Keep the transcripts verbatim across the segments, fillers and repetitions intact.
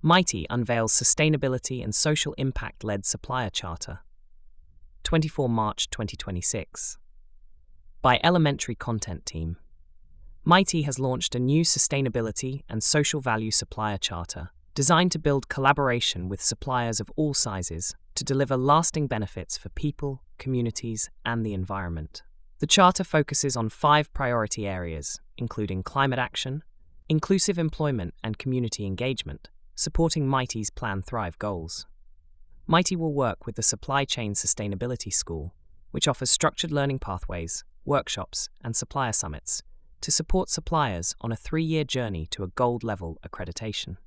Mighty unveils Sustainability and Social Impact-Led Supplier Charter. the twenty-fourth of March twenty twenty-six. By Elementary Content Team. Mighty has launched a new Sustainability and Social Value Supplier Charter designed to build collaboration with suppliers of all sizes to deliver lasting benefits for people, communities, and the environment. The Charter focuses on five priority areas, including climate action, inclusive employment and community engagement, supporting Mighty's Plan Thrive goals. Mighty will work with the Supply Chain Sustainability School, which offers structured learning pathways, workshops, and supplier summits to support suppliers on a three-year journey to a gold-level accreditation.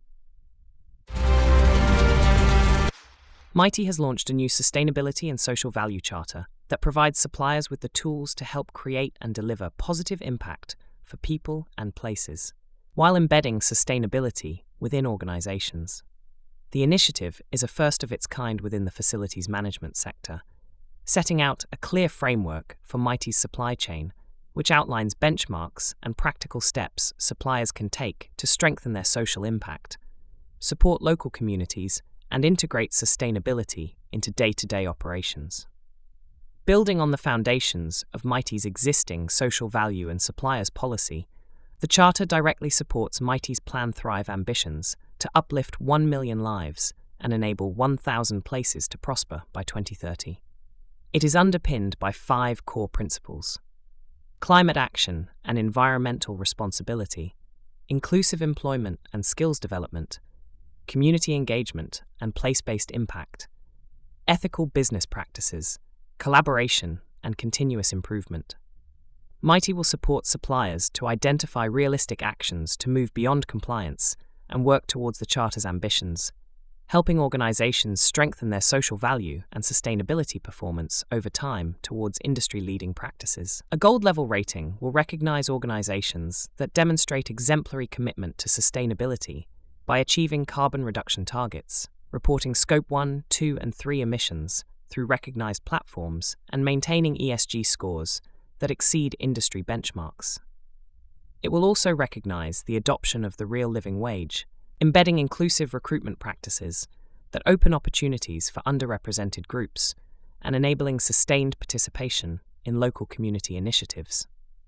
Mighty has launched a new Sustainability and Social Value Charter that provides suppliers with the tools to help create and deliver positive impact for people and places, while embedding sustainability within organizations. The initiative is a first of its kind within the facilities management sector, setting out a clear framework for Mighty's supply chain, which outlines benchmarks and practical steps suppliers can take to strengthen their social impact, support local communities, and integrate sustainability into day-to-day operations. Building on the foundations of Mighty's existing social value and suppliers policy, the Charter directly supports Mighty's Plan Thrive ambitions to uplift one million lives and enable one thousand places to prosper by twenty thirty. It is underpinned by five core principles: climate action and environmental responsibility, inclusive employment and skills development, community engagement and place-based impact, ethical business practices, collaboration, and continuous improvement. Mighty will support suppliers to identify realistic actions to move beyond compliance and work towards the Charter's ambitions, helping organizations strengthen their social value and sustainability performance over time towards industry-leading practices. A gold-level rating will recognize organizations that demonstrate exemplary commitment to sustainability by achieving carbon reduction targets, reporting Scope one, two, and three emissions through recognized platforms, and maintaining E S G scores that exceed industry benchmarks. It will also recognize the adoption of the real living wage, embedding inclusive recruitment practices that open opportunities for underrepresented groups and enabling sustained participation in local community initiatives.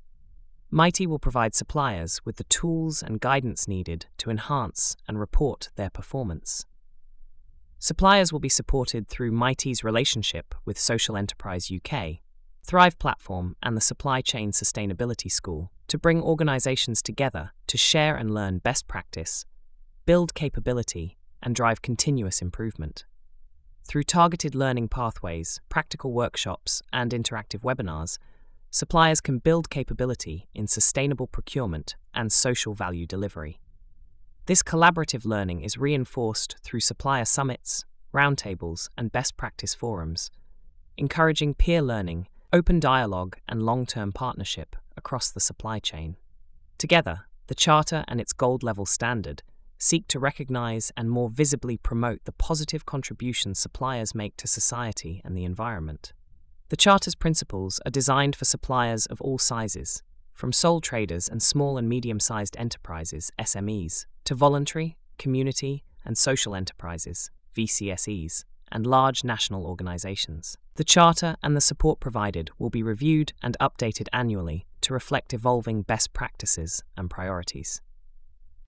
Mighty will provide suppliers with the tools and guidance needed to enhance and report their performance. Suppliers will be supported through Mighty's relationship with Social Enterprise U K, Thrive Platform, and the Supply Chain Sustainability School to bring organizations together to share and learn best practice, build capability, and drive continuous improvement. Through targeted learning pathways, practical workshops, and interactive webinars, suppliers can build capability in sustainable procurement and social value delivery. This collaborative learning is reinforced through supplier summits, roundtables, and best practice forums, encouraging peer learning, open dialogue, and long-term partnership across the supply chain. Together, the Charter and its gold-level standard seek to recognize and more visibly promote the positive contributions suppliers make to society and the environment. The Charter's principles are designed for suppliers of all sizes, from sole traders and small and medium-sized enterprises, S M Es, to voluntary, community, and social enterprises, V C S Es, and large national organizations. The Charter and the support provided will be reviewed and updated annually to reflect evolving best practices and priorities.